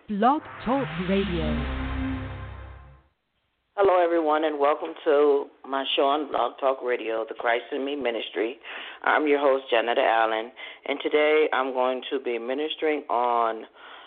Blog Talk Radio. Hello, everyone, and welcome to my show on Blog Talk Radio, the Christ in Me Ministry. I'm your host, Janetta Allen, and today I'm going to be ministering on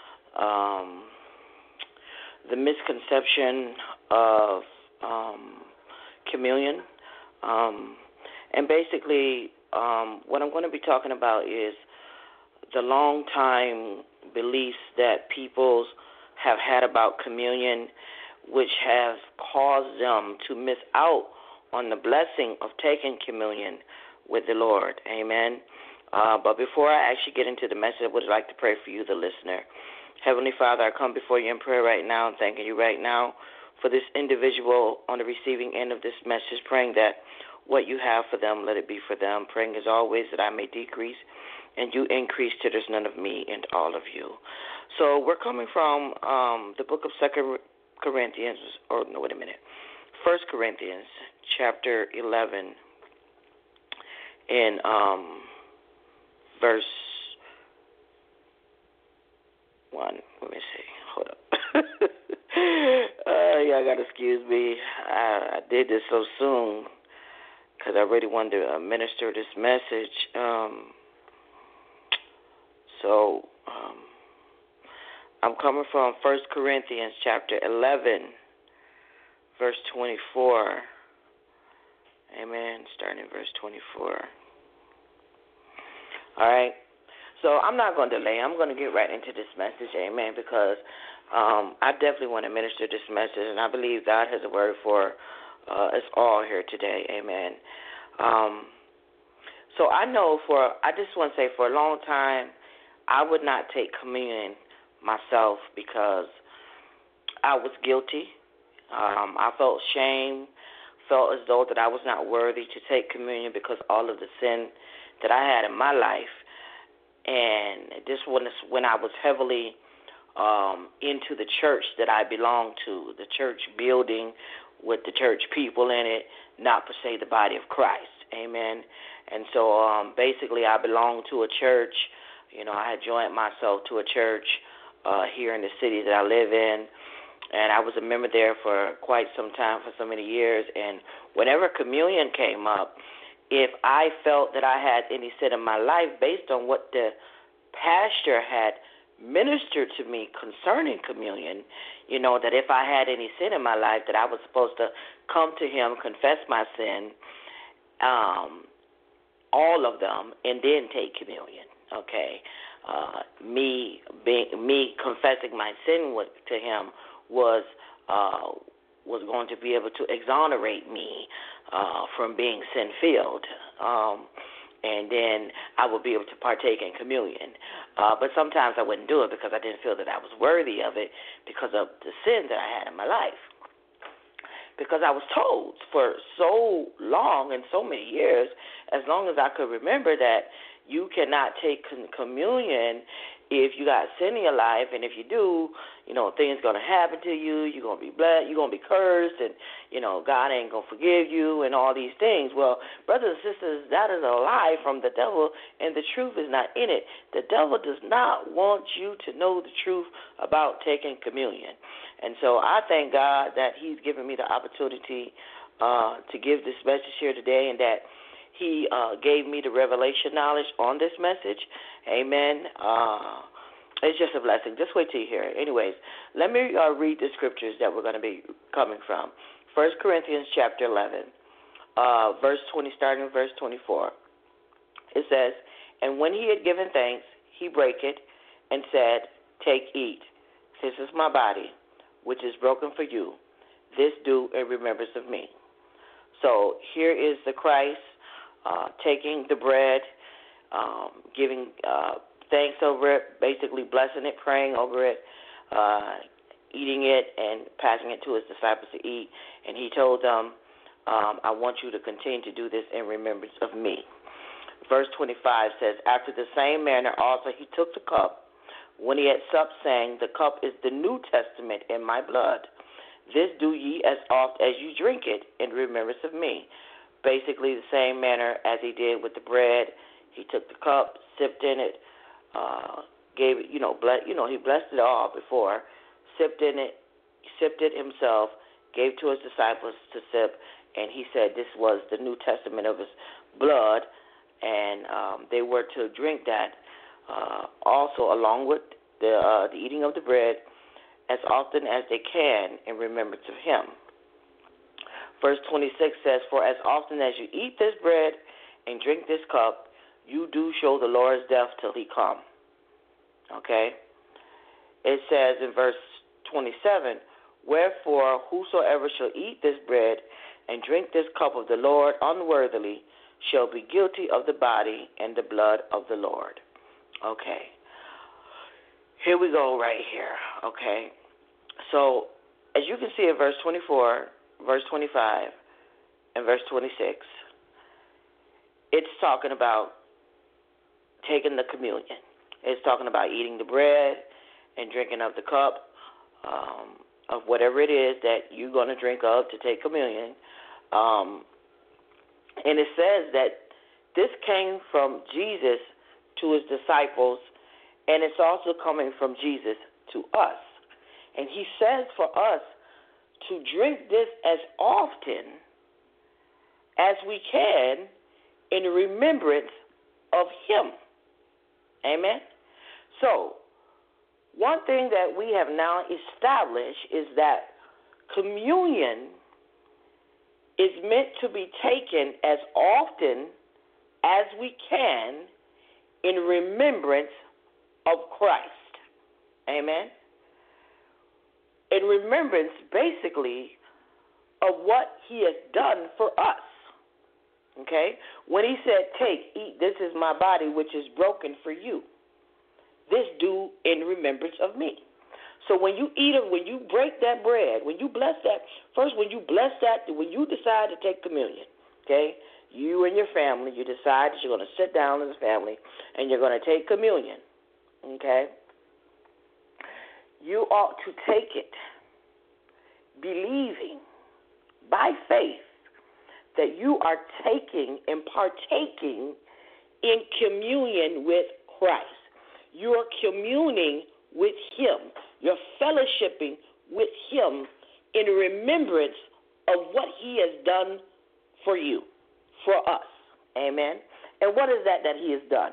the misconception of communion. And basically, what I'm going to be talking about is the long-time beliefs that people have had about communion, which have caused them to miss out on the blessing of taking communion with the Lord. Amen. But before I actually get into the message, I would like to pray for you, the listener. Heavenly Father, I come before you in prayer right now and thanking you right now for this individual on the receiving end of this message, praying that what you have for them, let it be for them. Praying as always that I may decrease and you increase till there's none of me and all of you. So we're coming from the book of 2 Corinthians, or no, wait a minute, 1 Corinthians chapter 11 in verse 1. Let me see. Hold up. Y'all got to excuse me. I did this so soon because I really wanted to minister this message. I'm coming from 1 Corinthians chapter 11, verse 24. Amen. Starting in verse 24. All right. So I'm not going to delay. I'm going to get right into this message. Amen. Because I definitely want to minister this message, and I believe God has a word for us all here today. Amen. So I just want to say for a long time, I would not take communion myself because I was guilty. I felt shame, felt as though that I was not worthy to take communion because all of the sin that I had in my life. And this was when I was heavily into the church that I belonged to, the church building with the church people in it, not per se the body of Christ. Amen. And so basically I belonged to a church. You know, I had joined myself to a church here in the city that I live in, and I was a member there for quite some time, for so many years. And whenever communion came up, if I felt that I had any sin in my life based on what the pastor had ministered to me concerning communion, you know, that if I had any sin in my life, that I was supposed to come to him, confess my sin, all of them, and then take communion. Okay, me confessing my sin to him was going to be able to exonerate me from being sin-filled, and then I would be able to partake in communion. But sometimes I wouldn't do it because I didn't feel that I was worthy of it because of the sin that I had in my life. Because I was told for so long and so many years, as long as I could remember, that you cannot take communion if you got sin in your life, and if you do, you know, things going to happen to you, you're going to be blessed, you're going to be cursed, and, you know, God ain't going to forgive you and all these things. Well, brothers and sisters, that is a lie from the devil, and the truth is not in it. The devil does not want you to know the truth about taking communion. And so I thank God that he's given me the opportunity to give this message here today, and that he gave me the revelation knowledge on this message. Amen. It's just a blessing. Just wait till you hear it. Anyways, let me read the scriptures that we're going to be coming from. 1 Corinthians chapter 11, verse 20, starting in verse 24. It says, "And when he had given thanks, he brake it and said, 'Take, eat. This is my body, which is broken for you. This do in remembrance of me.'" So here is the Christ taking the bread, giving thanks over it, basically blessing it, praying over it, eating it, and passing it to his disciples to eat. And he told them, I want you to continue to do this in remembrance of me. Verse 25 says, "After the same manner also he took the cup when he had supped, saying, 'The cup is the New Testament in my blood. This do ye as oft as you drink it in remembrance of me.'" Basically the same manner as he did with the bread. He took the cup, sipped in it, gave it, he blessed it all before, sipped it himself, gave to his disciples to sip, and he said this was the New Testament of his blood, and they were to drink that also along with the eating of the bread as often as they can in remembrance of him. Verse 26 says, for as often as you eat this bread and drink this cup, you do show the Lord's death till he come. Okay? It says in verse 27, wherefore whosoever shall eat this bread and drink this cup of the Lord unworthily shall be guilty of the body and the blood of the Lord. Okay. Here we go right here. Okay. So, as you can see in verse 24, verse 25, and verse 26, it's talking about taking the communion. It's talking about eating the bread and drinking of the cup of whatever it is that you're going to drink of to take communion. And it says that this came from Jesus to his disciples, and it's also coming from Jesus to us. And he says for us to drink this as often as we can in remembrance of him. Amen? So, one thing that we have now established is that communion is meant to be taken as often as we can in remembrance of Christ. Amen? In remembrance, basically, of what he has done for us. Okay? When he said, take, eat, this is my body which is broken for you. This do in remembrance of me. So when you eat it, when you break that bread, when you bless that, first when you bless that, when you decide to take communion, okay, you and your family, you decide that you're going to sit down as a family and you're going to take communion, okay, you ought to take it believing by faith that you are taking and partaking in communion with Christ. You are communing with him. You're fellowshipping with him in remembrance of what he has done for you, for us. Amen? And what is that he has done?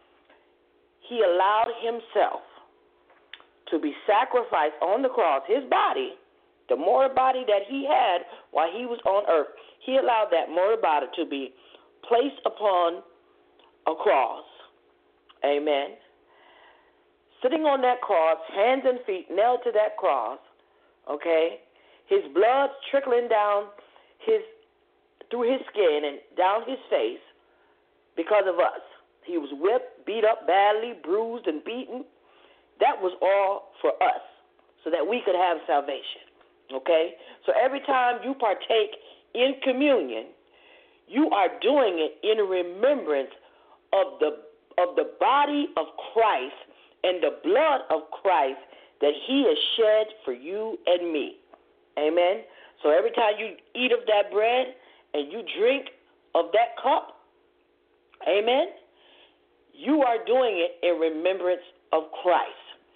He allowed himself to be sacrificed on the cross, his body, the mortal body that he had while he was on earth. He allowed that mortal body to be placed upon a cross. Amen? Sitting on that cross, hands and feet nailed to that cross, okay, his blood trickling down through his skin and down his face because of us. He was whipped, beat up badly, bruised, and beaten. That was all for us so that we could have salvation, okay? So every time you partake in communion, you are doing it in remembrance of the body of Christ and the blood of Christ that he has shed for you and me. Amen? So every time you eat of that bread and you drink of that cup, amen, you are doing it in remembrance of Christ.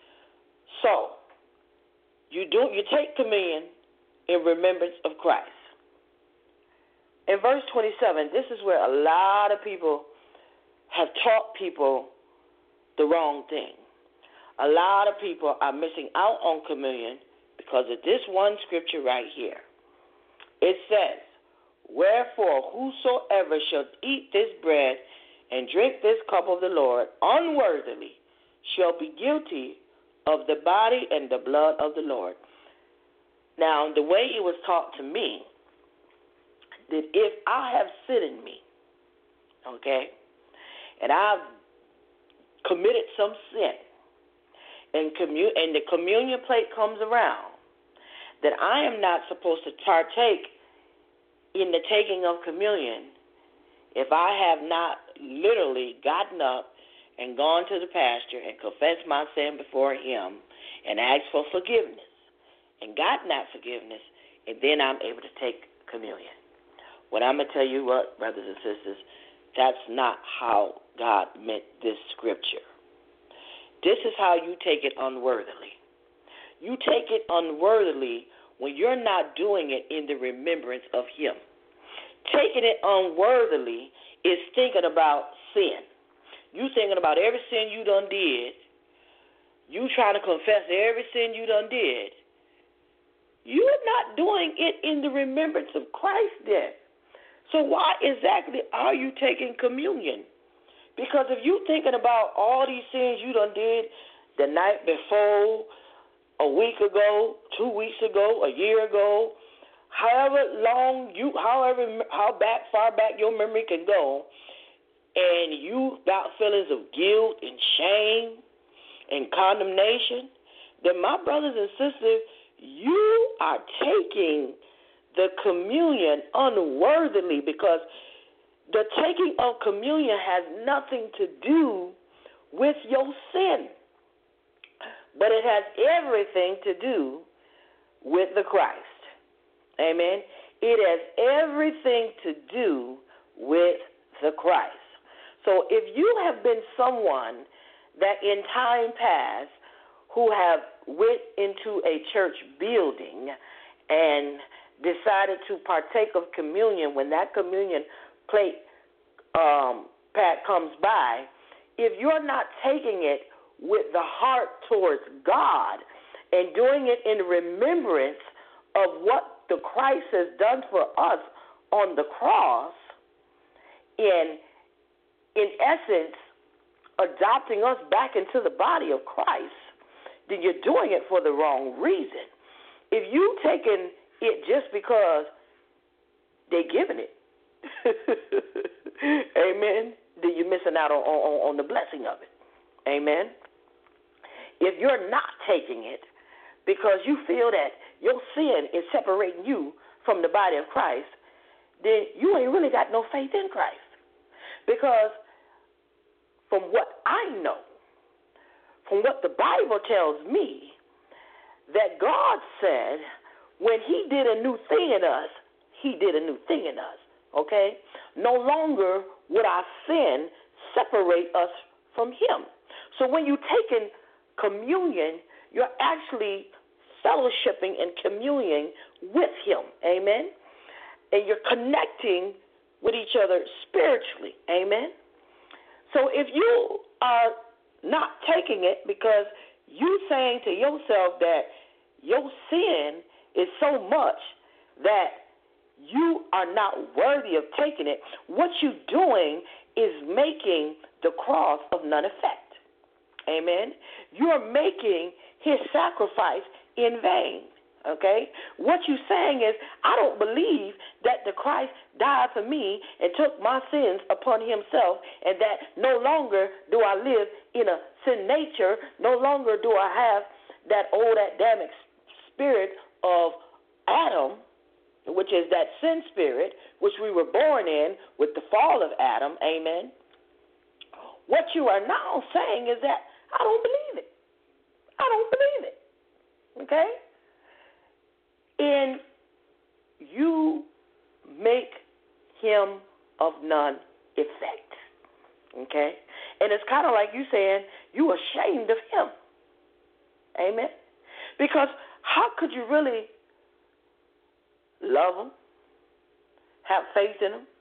So, you take communion in remembrance of Christ. In verse 27, this is where a lot of people have taught people the wrong thing. A lot of people are missing out on communion because of this one scripture right here. It says, wherefore whosoever shall eat this bread and drink this cup of the Lord unworthily shall be guilty of the body and the blood of the Lord. Now, the way it was taught to me, that if I have sin in me, okay, and I've committed some sin, and the communion plate comes around, that I am not supposed to partake in the taking of communion if I have not literally gotten up and gone to the pastor and confessed my sin before him and asked for forgiveness and gotten that forgiveness, and then I'm able to take communion. Well, I'm going to tell you what, brothers and sisters, that's not how God meant this scripture. This is how you take it unworthily. You take it unworthily when you're not doing it in the remembrance of Him. Taking it unworthily is thinking about sin. You thinking about every sin you done did. You trying to confess every sin you done did. You're not doing it in the remembrance of Christ then. So why exactly are you taking communion? Because if you thinking about all these sins you done did the night before, a week ago, 2 weeks ago, a year ago, how far back your memory can go, and you got feelings of guilt and shame and condemnation, then my brothers and sisters, you are taking the communion unworthily, because the taking of communion has nothing to do with your sin, but it has everything to do with the Christ. Amen. It has everything to do with the Christ. So if you have been someone that in time past who have went into a church building and decided to partake of communion, when that communion plate pat comes by, if you're not taking it with the heart towards God and doing it in remembrance of what the Christ has done for us on the cross, in essence, adopting us back into the body of Christ, then you're doing it for the wrong reason. If you taking it just because they're giving it, amen, then you're missing out on the blessing of it. Amen. If you're not taking it because you feel that your sin is separating you from the body of Christ, then you ain't really got no faith in Christ. Because from what I know, from what the Bible tells me, that God said when He did a new thing in us, He did a new thing in us, okay? No longer would our sin separate us from Him. So when you're taking communion, you're actually fellowshipping and communing with Him, amen? And you're connecting with each other spiritually, amen? So if you are not taking it because you saying to yourself that your sin is so much that you are not worthy of taking it, what you're doing is making the cross of none effect. Amen? You're making His sacrifice in vain. Okay? What you're saying is, I don't believe that the Christ died for me and took my sins upon Himself, and that no longer do I live in a sin nature, no longer do I have that old Adamic spirit of Adam, which is that sin spirit, which we were born in with the fall of Adam. Amen? What you are now saying is that I don't believe it. I don't believe it. Okay? And you make Him of none effect. Okay? And it's kind of like you saying you ashamed of Him. Amen? Because how could you really love Him, have faith in Him,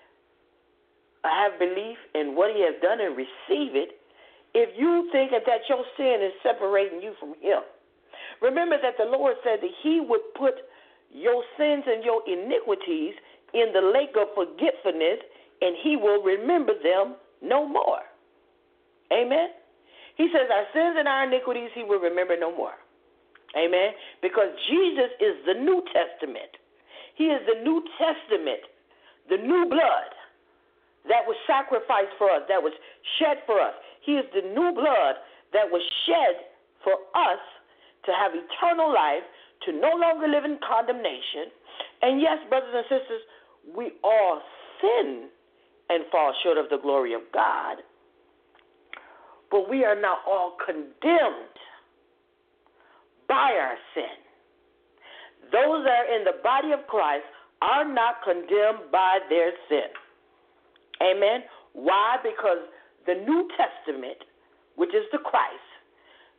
have belief in what He has done and receive it, if you think that your sin is separating you from Him? Remember that the Lord said that He would put your sins and your iniquities in the lake of forgetfulness, and He will remember them no more. Amen? He says our sins and our iniquities He will remember no more. Amen? Because Jesus is the New Testament. He is the New Testament, the new blood that was sacrificed for us, that was shed for us. He is the new blood that was shed for us to have eternal life, to no longer live in condemnation. And yes, brothers and sisters, we all sin and fall short of the glory of God, but we are not all condemned by our sin. Those that are in the body of Christ are not condemned by their sin. Amen? Why? Because the New Testament, which is the Christ,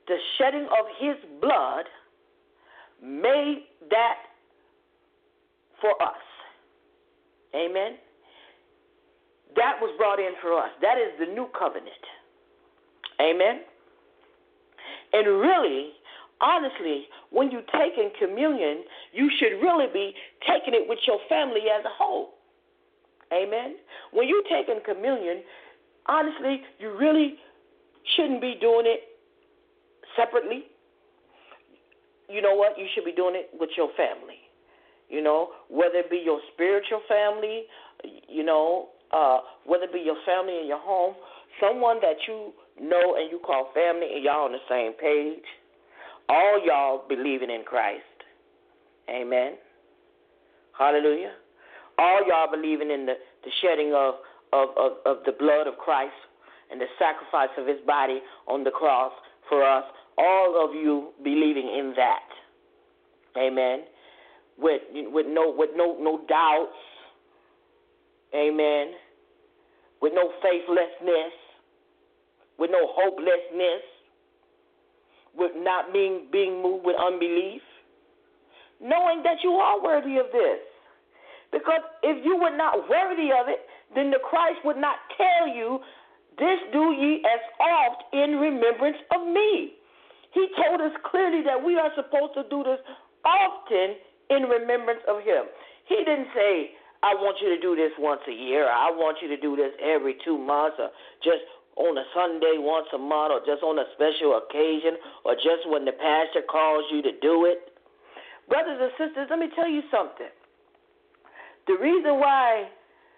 the shedding of his blood made that for us. Amen. That was brought in for us. That is the new covenant. Amen. And really, honestly, when you take in communion, you should really be taking it with your family as a whole. Amen. When you take in communion, honestly, you really shouldn't be doing it separately. You know what? You should be doing it with your family. You know, whether it be your spiritual family, you know, whether it be your family in your home, someone that you know and you call family and y'all on the same page, all y'all believing in Christ. Amen. Hallelujah. All y'all believing in the shedding of the blood of Christ and the sacrifice of his body on the cross for us. All of you believing in that. Amen. With no doubts. Amen. With no faithlessness. With no hopelessness. With not being moved with unbelief. Knowing that you are worthy of this. Because if you were not worthy of it, then the Christ would not tell you, this do ye as oft in remembrance of me. He told us clearly that we are supposed to do this often in remembrance of him. He didn't say, I want you to do this once a year, or I want you to do this every 2 months, or just on a Sunday once a month, or just on a special occasion, or just when the pastor calls you to do it. Brothers and sisters, let me tell you something. The reason why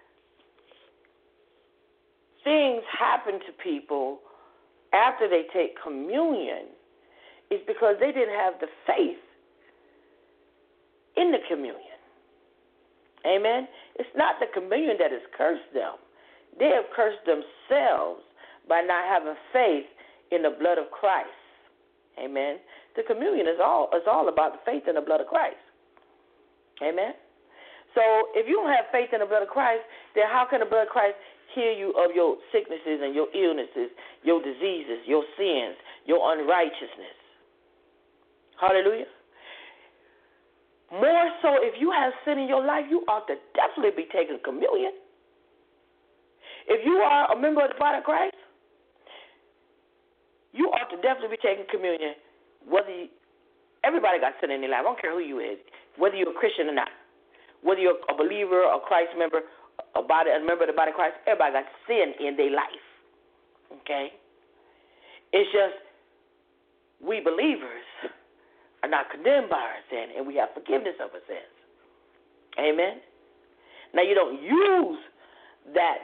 things happen to people after they take communion is because they didn't have the faith in the communion. Amen? It's not the communion that has cursed them. They have cursed themselves by not having faith in the blood of Christ. Amen? The communion is all about the faith in the blood of Christ. Amen? So if you don't have faith in the blood of Christ, then how can the blood of Christ heal you of your sicknesses and your illnesses, your diseases, your sins, your unrighteousness? Hallelujah. More so, if you have sin in your life, you ought to definitely be taking communion. If you are a member of the body of Christ, you ought to definitely be taking communion. Everybody got sin in their life. I don't care who you is, whether you're a Christian or not. Whether you're a believer, a Christ member, a member of the body of Christ, everybody got sin in their life. Okay? It's just we believers are not condemned by our sin, and we have forgiveness of our sins. Amen? Now, you don't use that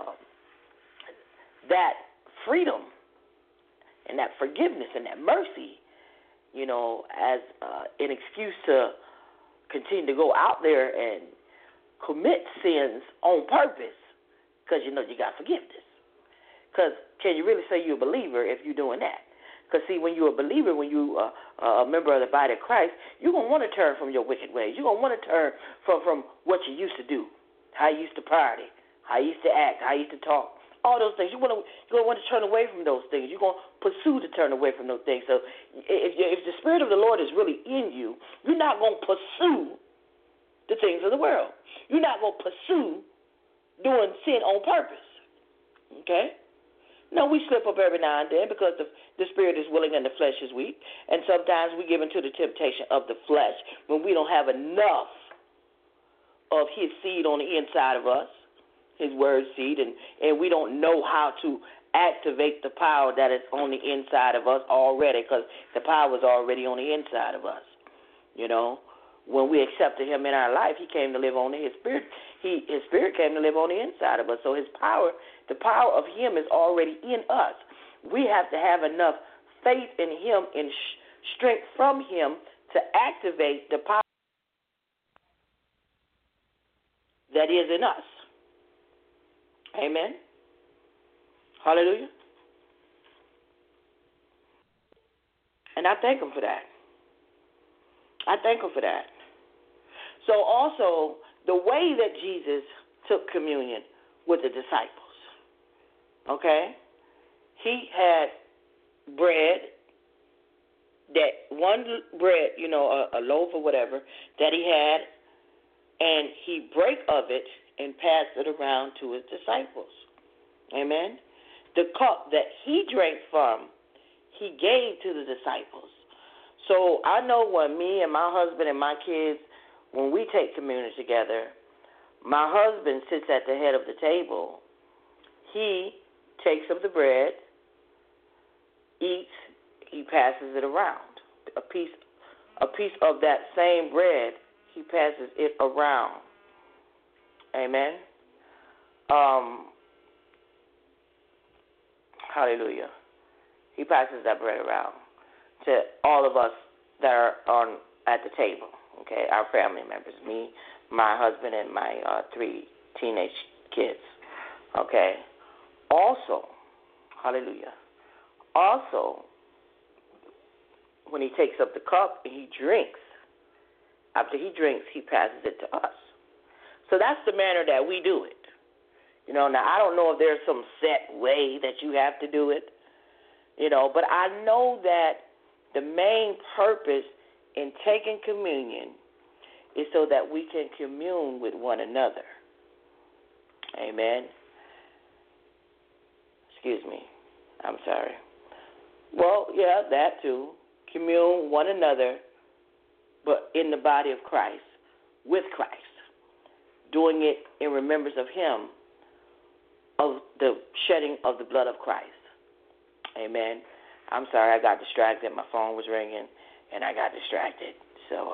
freedom and that forgiveness and that mercy, you know, as an excuse to continue to go out there and commit sins on purpose because you know you got forgiveness. Because can you really say you're a believer if you're doing that? Because, see, when you're a believer, when you're a member of the body of Christ, you're going to want to turn from your wicked ways. You're going to want to turn from what you used to do, how you used to party, how you used to act, how you used to talk, all those things. You're going to want to turn away from those things. You're going to pursue to turn away from those things. So if the Spirit of the Lord is really in you, you're not going to pursue the things of the world. You're not going to pursue doing sin on purpose. Okay? No, we slip up every now and then because the spirit is willing and the flesh is weak. And sometimes we give into the temptation of the flesh when we don't have enough of his seed on the inside of us, his word seed, and we don't know how to activate the power that is on the inside of us already because the power is already on the inside of us. You know, when we accepted him in our life, he came to live on his spirit. His spirit came to live on the inside of us. So his power, the power of him is already in us. We have to have enough faith in him and strength from him to activate the power that is in us. Amen. Hallelujah. And I thank him for that. I thank him for that. So also, the way that Jesus took communion with the disciples, okay? He had bread that one bread, a loaf or whatever that he had, and he break of it and passed it around to his disciples. Amen. The cup that he drank from, he gave to the disciples. So I know when me and my husband and my kids, when we take communion together, my husband sits at the head of the table. He takes up the bread, eats, he passes it around. A piece of that same bread, he passes it around. Amen. Hallelujah. He passes that bread around to all of us that are at the table. Okay, our family members, me, my husband, and my 3 teenage kids. Okay. Also, hallelujah. Also, when he takes up the cup and he drinks, after he drinks, he passes it to us. So that's the manner that we do it. Now I don't know if there's some set way that you have to do it, but I know that the main purpose in taking communion is so that we can commune with one another. Amen. Excuse me. I'm sorry. Well, yeah, that too. Commune one another, but in the body of Christ, with Christ, doing it in remembrance of him, of the shedding of the blood of Christ. Amen. I'm sorry, I got distracted. My phone was ringing, and I got distracted. So,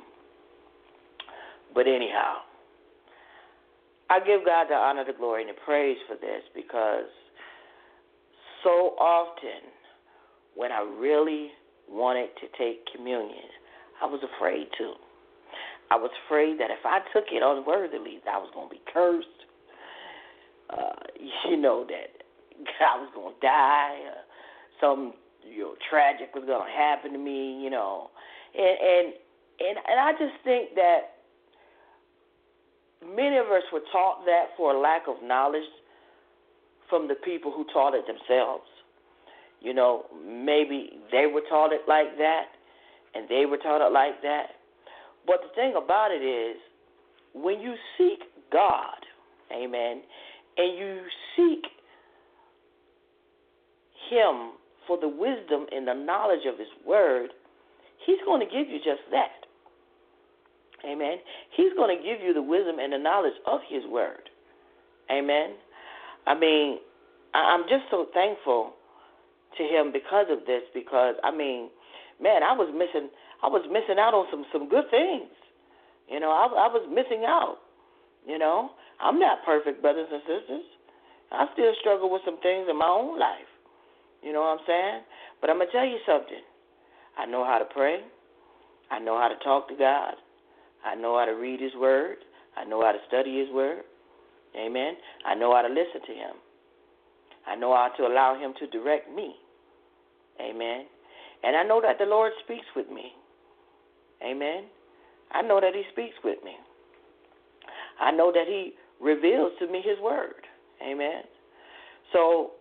but anyhow, I give God the honor, the glory, and the praise for this, because so often when I really wanted to take communion, I was afraid to. I was afraid that if I took it unworthily, that I was going to be cursed. That I was going to die. Some tragic was going to happen to me. And I just think that many of us were taught that for a lack of knowledge from the people who taught it themselves. Maybe they were taught it like that, and they were taught it like that. But the thing about it is, when you seek God, amen, and you seek him for the wisdom and the knowledge of his word, he's going to give you just that. Amen. He's going to give you the wisdom and the knowledge of his word. Amen. I mean, I'm just so thankful to him because of this, because, I was missing out on some good things. I was missing out. I'm not perfect, brothers and sisters. I still struggle with some things in my own life. You know what I'm saying? But I'm going to tell you something. I know how to pray. I know how to talk to God. I know how to read his word. I know how to study his word. Amen. I know how to listen to him. I know how to allow him to direct me. Amen. And I know that the Lord speaks with me. Amen. I know that he speaks with me. I know that he reveals to me his word. Amen. So,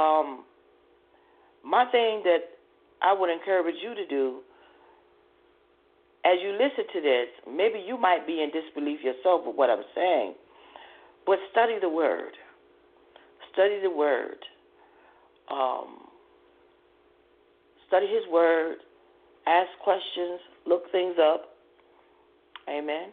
my thing that I would encourage you to do, as you listen to this, maybe you might be in disbelief yourself with what I'm saying, but study the word. Study the word. Study his word. Ask questions. Look things up. Amen.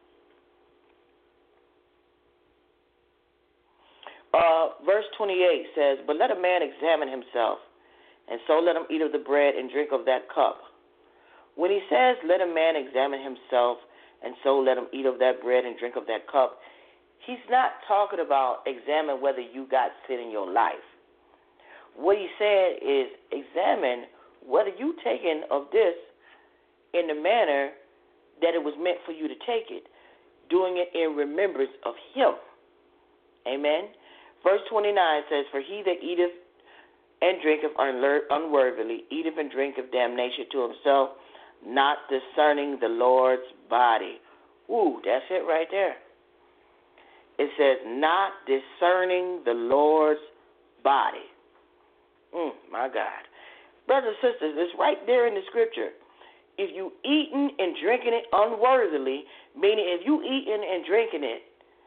Verse 28 says, "But let a man examine himself, and so let him eat of the bread and drink of that cup." When he says, let a man examine himself, and so let him eat of that bread and drink of that cup, he's not talking about examine whether you got sin in your life. What he said is examine whether you taken of this in the manner that it was meant for you to take it, doing it in remembrance of him. Amen. Verse 29 says, "For he that eateth and drinketh unworthily eateth and drinketh damnation to himself, not discerning the Lord's body." Ooh, that's it right there. It says, not discerning the Lord's body. My God. Brothers and sisters, it's right there in the scripture. If you eating and drinking it unworthily, meaning if you eating and drinking it,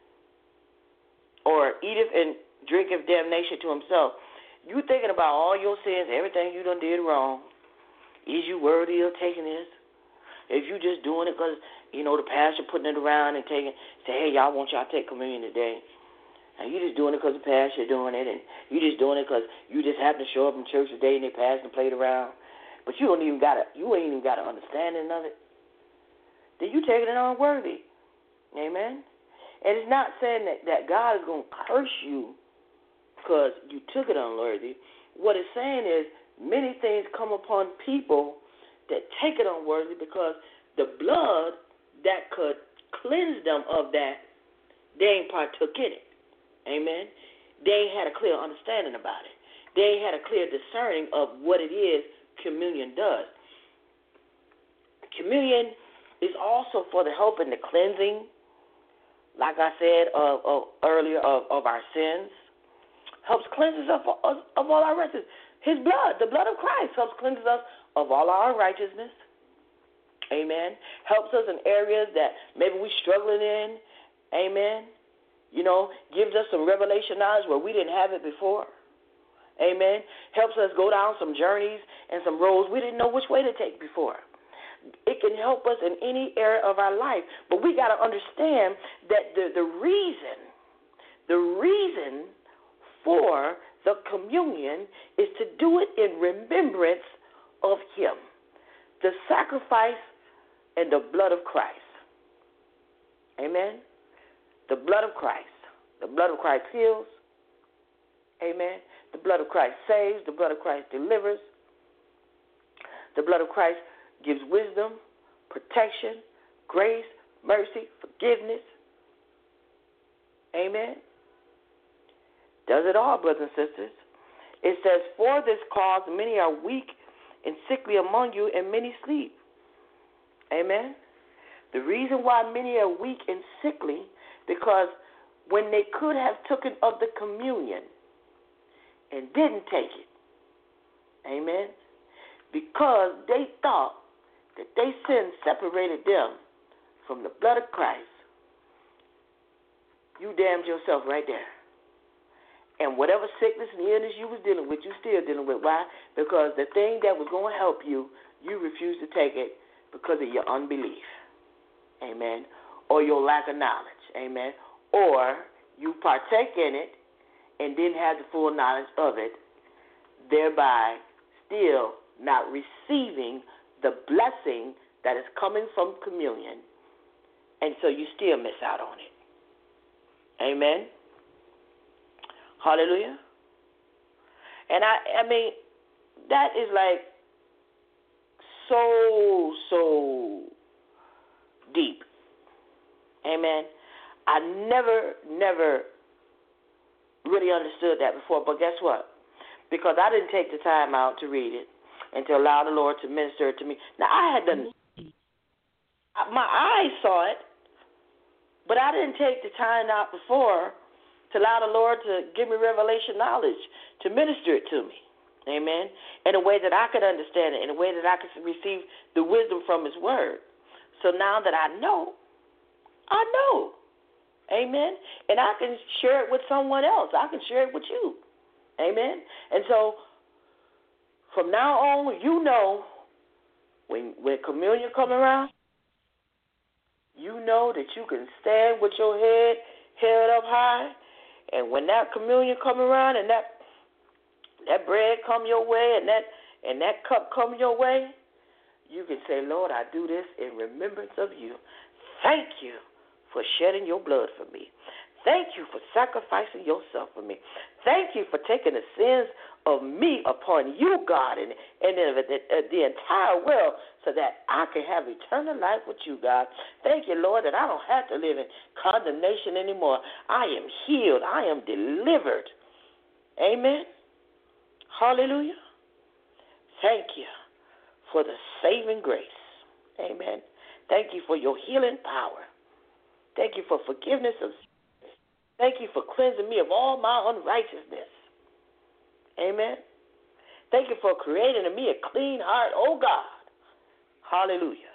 or eateth and drinketh damnation to himself, you thinking about all your sins, everything you done did wrong. Is you worthy of taking this? If you just doing it because, the pastor putting it around and say, hey, y'all, want y'all to take communion today? And you just doing it because the pastor doing it, and you just doing it because you just happen to show up in church today and they passed and played around. But you ain't even got an understanding of it. Then you taking it unworthy. Amen? And it's not saying that God is going to curse you because you took it unworthy. What it's saying is many things come upon people that take it unworthy because the blood that could cleanse them of that, they ain't partook in it. Amen? They ain't had a clear understanding about it. They ain't had a clear discerning of what it is communion does. Communion is also for the help in the cleansing, like I said earlier, of our sins. Helps cleanse us of all our righteousness. His blood, the blood of Christ, helps cleanse us of all our unrighteousness. Amen. Helps us in areas that maybe we're struggling in. Amen. Gives us some revelation knowledge where we didn't have it before. Amen. Helps us go down some journeys and some roads we didn't know which way to take before. It can help us in any area of our life. But we got to understand that the reason for the communion is to do it in remembrance of Him, the sacrifice and the blood of Christ. Amen. The blood of Christ. The blood of Christ heals. Amen. The blood of Christ saves. The blood of Christ delivers. The blood of Christ gives wisdom, protection, grace, mercy, forgiveness. Amen. Does it all, brothers and sisters. It says, for this cause many are weak and sickly among you, and many sleep. Amen. The reason why many are weak and sickly, because when they could have taken of the communion and didn't take it, amen, because they thought that their sin separated them from the blood of Christ, you damned yourself right there. And whatever sickness and illness you was dealing with, you still dealing with. Why? Because the thing that was going to help you, you refused to take it because of your unbelief. Amen. Or your lack of knowledge. Amen. Or you partake in it and didn't have the full knowledge of it, thereby still not receiving the blessing that is coming from communion, and so you still miss out on it. Amen. Hallelujah. And I mean, that is like so deep. Amen. I never really understood that before, but guess what? Because I didn't take the time out to read it and to allow the Lord to minister to me. Now, I had done, my eyes saw it, but I didn't take the time out before to allow the Lord to give me revelation knowledge, to minister it to me. Amen. In a way that I could understand it, in a way that I could receive the wisdom from His Word. So now that I know. Amen. And I can share it with someone else. I can share it with you. Amen. And so from now on, you know, when communion come around, you know that you can stand with your head held up high. And when that communion come around and that bread come your way and that cup come your way, you can say, Lord, I do this in remembrance of you. Thank you for shedding your blood for me. Thank you for sacrificing yourself for me. Thank you for taking the sins of me upon you, God, and the entire world so that I can have eternal life with you, God. Thank you, Lord, that I don't have to live in condemnation anymore. I am healed. I am delivered. Amen. Hallelujah. Thank you for the saving grace. Amen. Thank you for your healing power. Thank you for forgiveness of sins. Thank you for cleansing me of all my unrighteousness. Amen. Thank you for creating in me a clean heart, oh God. Hallelujah.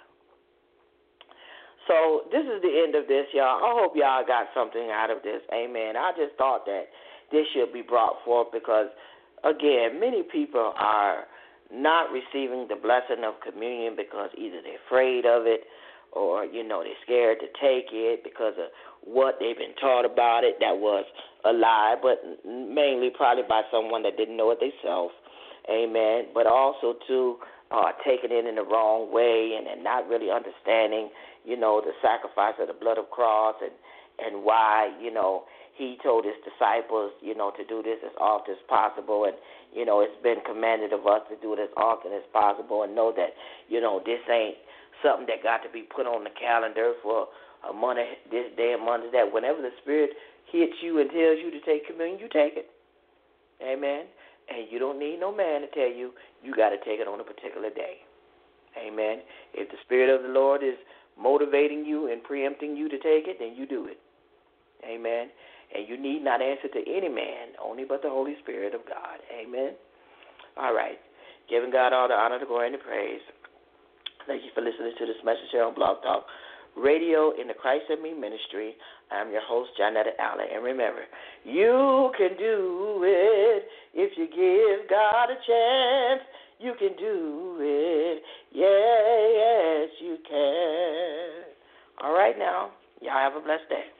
So this is the end of this, y'all. I hope y'all got something out of this. Amen. I just thought that this should be brought forth because, again, many people are not receiving the blessing of communion because either they're afraid of it or, they're scared to take it because of what they've been taught about it that was a lie, but mainly probably by someone that didn't know it themselves. Amen. But also, too, taking it in the wrong way and not really understanding, the sacrifice of the blood of cross and why, he told his disciples, to do this as often as possible. And, it's been commanded of us to do it as often as possible and know that, this ain't something that got to be put on the calendar for a month, this day, a month, that. Whenever the Spirit hits you and tells you to take communion, you take it. Amen. And you don't need no man to tell you got to take it on a particular day. Amen. If the Spirit of the Lord is motivating you and preempting you to take it, then you do it. Amen. And you need not answer to any man, only but the Holy Spirit of God. Amen. All right. Giving God all the honor, the glory, and the praise. Thank you for listening to this message here on Blog Talk Radio in the Christ in Me ministry. I'm your host, Jonetta Allen. And remember, you can do it if you give God a chance. You can do it. Yes, you can. All right now. Y'all have a blessed day.